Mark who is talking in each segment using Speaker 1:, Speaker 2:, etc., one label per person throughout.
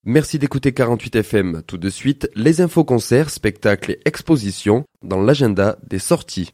Speaker 1: Merci d'écouter 48 FM. Tout de suite, les infos concerts, spectacles et expositions dans l'agenda des sorties.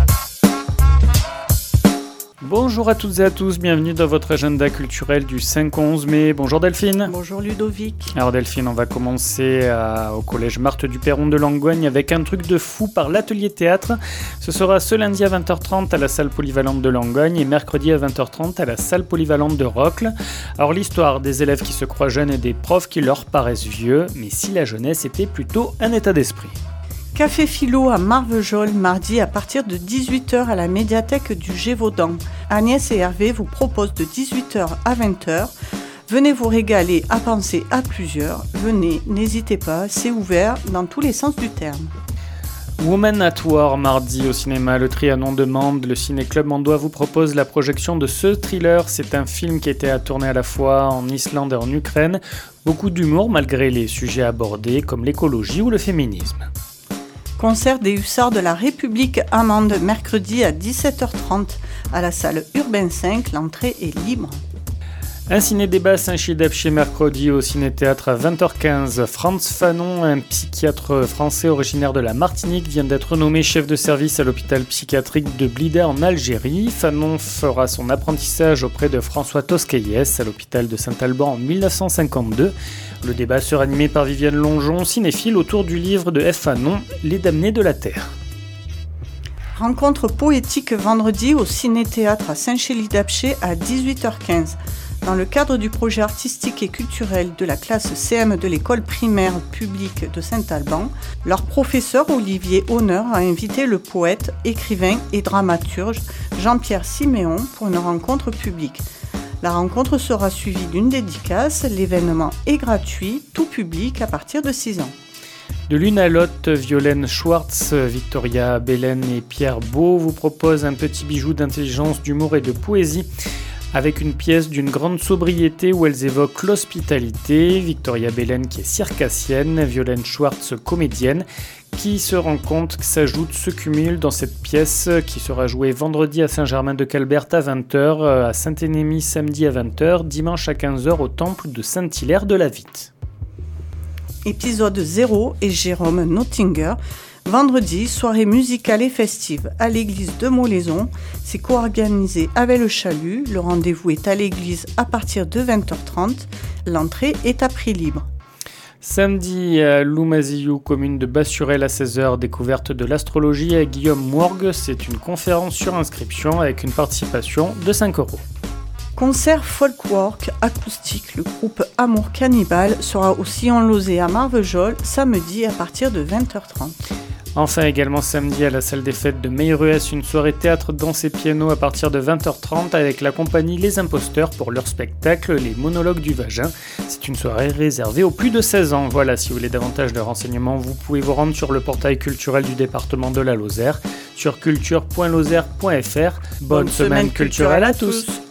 Speaker 2: Bonjour à toutes et à tous, bienvenue dans votre agenda culturel du 5-11 mai. Bonjour Delphine.
Speaker 3: Bonjour Ludovic.
Speaker 2: Alors Delphine, on va commencer au collège Marthe du Perron de Langogne avec un truc de fou par l'atelier théâtre. Ce sera ce lundi à 20h30 à la salle polyvalente de Langogne et mercredi à 20h30 à la salle polyvalente de Rocles. Alors l'histoire des élèves qui se croient jeunes et des profs qui leur paraissent vieux, mais si la jeunesse était plutôt un état d'esprit.
Speaker 3: Café Philo à Marvejols, mardi à partir de 18h à la médiathèque du Gévaudan. Agnès et Hervé vous proposent de 18h à 20h. Venez vous régaler à penser à plusieurs. Venez, n'hésitez pas, c'est ouvert dans tous les sens du terme.
Speaker 2: Woman at War, mardi au cinéma. Le Trianon demande, le Ciné-Club Mandois vous propose la projection de ce thriller. C'est un film qui était à tourner à la fois en Islande et en Ukraine. Beaucoup d'humour malgré les sujets abordés comme l'écologie ou le féminisme.
Speaker 3: Concert des Hussards de la République Amande, mercredi à 17h30 à la salle Urbain 5, l'entrée est libre.
Speaker 2: Un ciné-débat à Saint-Childe-Apcher mercredi au Ciné-Théâtre à 20h15. Franz Fanon, un psychiatre français originaire de la Martinique, vient d'être nommé chef de service à l'hôpital psychiatrique de Blida en Algérie. Fanon fera son apprentissage auprès de François Tosquelles à l'hôpital de Saint-Alban en 1952. Le débat sera animé par Viviane Longeon, cinéphile, autour du livre de F. Fanon, Les damnés de la Terre.
Speaker 3: Rencontre poétique vendredi au Ciné-Théâtre à Saint-Childe-Apcher à 18h15. Dans le cadre du projet artistique et culturel de la classe CM de l'école primaire publique de Saint-Alban, leur professeur Olivier Honneur a invité le poète, écrivain et dramaturge Jean-Pierre Siméon pour une rencontre publique. La rencontre sera suivie d'une dédicace, l'événement est gratuit, tout public à partir de 6 ans.
Speaker 2: De l'une à l'autre, Violaine Schwartz, Victoria Belen et Pierre Beau vous proposent un petit bijou d'intelligence, d'humour et de poésie avec une pièce d'une grande sobriété où elles évoquent l'hospitalité. Victoria Belen qui est circassienne, Violaine Schwartz comédienne, qui se rend compte que s'ajoute ce cumul dans cette pièce qui sera jouée vendredi à Saint-Germain-de-Calbert à 20h, à Saint-Énémy samedi à 20h, dimanche à 15h au temple de Saint-Hilaire de la Vitte.
Speaker 3: Épisode 0 et Jérôme Nottinger. Vendredi, soirée musicale et festive à l'église de Molaison. C'est co-organisé avec le Chalut. Le rendez-vous est à l'église à partir de 20h30. L'entrée est à prix libre.
Speaker 2: Samedi à Loumaziou, commune de Bassurel à 16h, découverte de l'astrologie à Guillaume Mourgue. C'est une conférence sur inscription avec une participation de 5€.
Speaker 3: Concert folkwork acoustique. Le groupe Amour Cannibal sera au Sillon-Lozé à Marvejols samedi à partir de 20h30.
Speaker 2: Enfin également samedi à la salle des fêtes de Meilleruès, une soirée théâtre, danse et piano à partir de 20h30 avec la compagnie Les Imposteurs pour leur spectacle Les Monologues du Vagin. C'est une soirée réservée aux plus de 16 ans. Voilà, si vous voulez davantage de renseignements, vous pouvez vous rendre sur le portail culturel du département de la Lozère sur culture.lozère.fr. Bonne semaine culturelle à tous.